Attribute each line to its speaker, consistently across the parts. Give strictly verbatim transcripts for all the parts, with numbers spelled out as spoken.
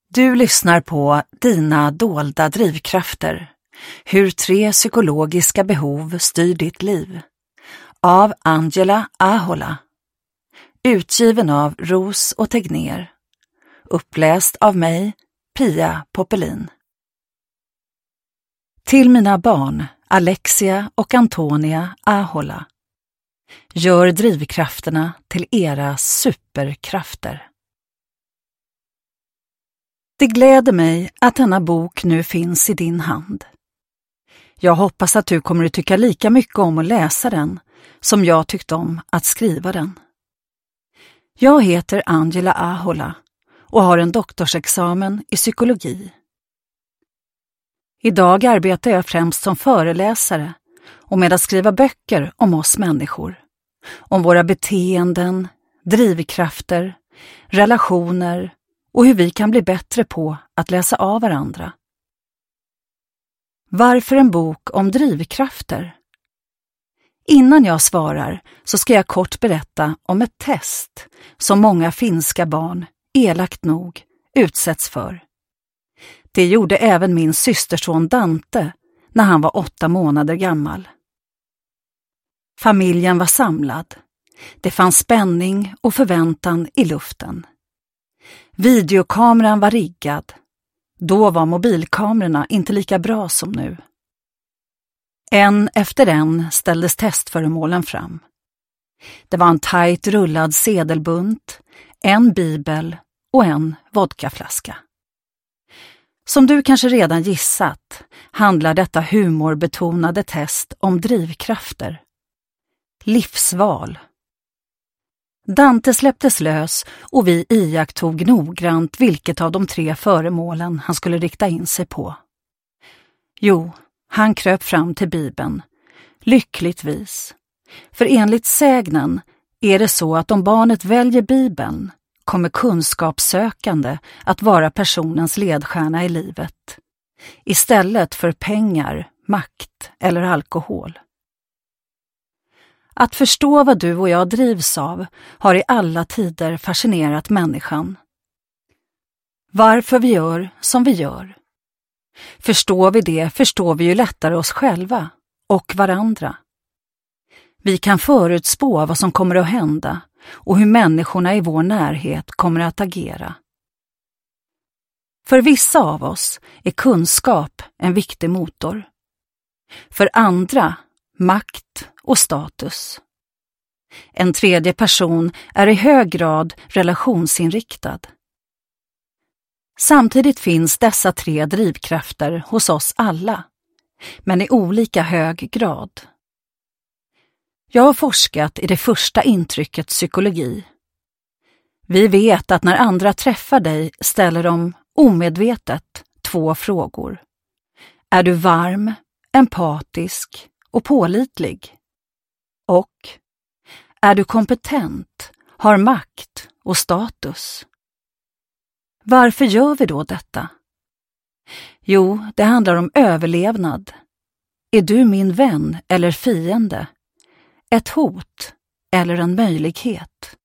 Speaker 1: Du lyssnar på Dina dolda drivkrafter. Hur tre psykologiska behov styr ditt liv. Av Angela Ahola. Utgiven av Ros och Tegnér. Uppläst av mig, Pia Popelin. Till mina barn, Alexia och Antonia Ahola. Gör drivkrafterna till era superkrafter. Det gläder mig att denna bok nu finns i din hand. Jag hoppas att du kommer att tycka lika mycket om att läsa den som jag tyckte om att skriva den. Jag heter Angela Ahola och har en doktorsexamen i psykologi. Idag arbetar jag främst som föreläsare och med att skriva böcker om oss människor. Om våra beteenden, drivkrafter, relationer och hur vi kan bli bättre på att läsa av varandra. Varför en bok om drivkrafter? Innan jag svarar så ska jag kort berätta om ett test som många finska barn, elakt nog, utsätts för. Det gjorde även min systerson Dante när han var åtta månader gammal. Familjen var samlad. Det fanns spänning och förväntan i luften. Videokameran var riggad. Då var mobilkamerorna inte lika bra som nu. En efter en ställdes testföremålen fram. Det var en tajt rullad sedelbunt, en bibel och en vodkaflaska. Som du kanske redan gissat handlar detta humorbetonade test om drivkrafter. Livsval. Dante släpptes lös och vi iakttog noggrant vilket av de tre föremålen han skulle rikta in sig på. Jo, han kröp fram till Bibeln, lyckligtvis. För enligt sägnen är det så att om barnet väljer Bibeln kommer kunskapssökande att vara personens ledstjärna i livet, istället för pengar, makt eller alkohol. Att förstå vad du och jag drivs av har i alla tider fascinerat människan. Varför vi gör som vi gör. Förstår vi det förstår vi ju lättare oss själva och varandra. Vi kan förutspå vad som kommer att hända och hur människorna i vår närhet kommer att agera. För vissa av oss är kunskap en viktig motor. För andra makt och status. En tredje person är i hög grad relationsinriktad. Samtidigt finns dessa tre drivkrafter hos oss alla, men i olika hög grad. Jag har forskat i det första intrycket psykologi. Vi vet att när andra träffar dig ställer de omedvetet två frågor. Är du varm, empatisk och pålitlig? Och är du kompetent, har makt och status? Varför gör vi då detta? Jo, det handlar om överlevnad. Är du min vän eller fiende? Ett hot eller en möjlighet?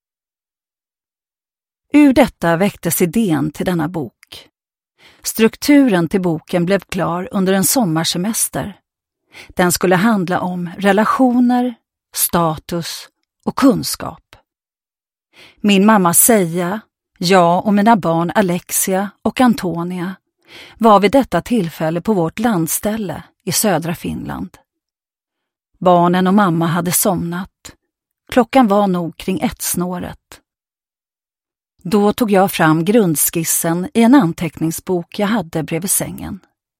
Speaker 1: Ur detta väcktes idén till denna bok. Strukturen till boken blev klar under en sommarsemester. Den skulle handla om relationer, status och kunskap. Min mamma Seija, jag och mina barn Alexia och Antonia var vid detta tillfälle på vårt landställe i södra Finland. Barnen och mamma hade somnat. Klockan var nog kring ett snåret. Då tog jag fram grundskissen i en anteckningsbok jag hade bredvid sängen.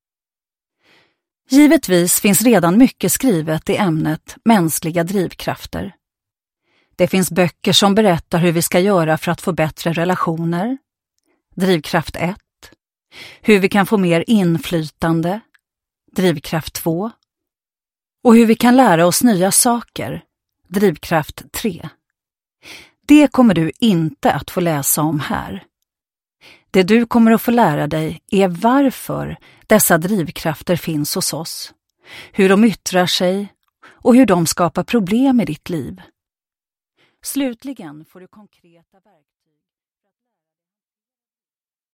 Speaker 1: Givetvis finns redan mycket skrivet i ämnet mänskliga drivkrafter. Det finns böcker som berättar hur vi ska göra för att få bättre relationer. Drivkraft ett. Hur vi kan få mer inflytande. Drivkraft två. Och hur vi kan lära oss nya saker. Drivkraft tre. Det kommer du inte att få läsa om här. Det du kommer att få lära dig är varför dessa drivkrafter finns hos oss, hur de yttrar sig och hur de skapar problem i ditt liv. Slutligen får du konkreta verktyg.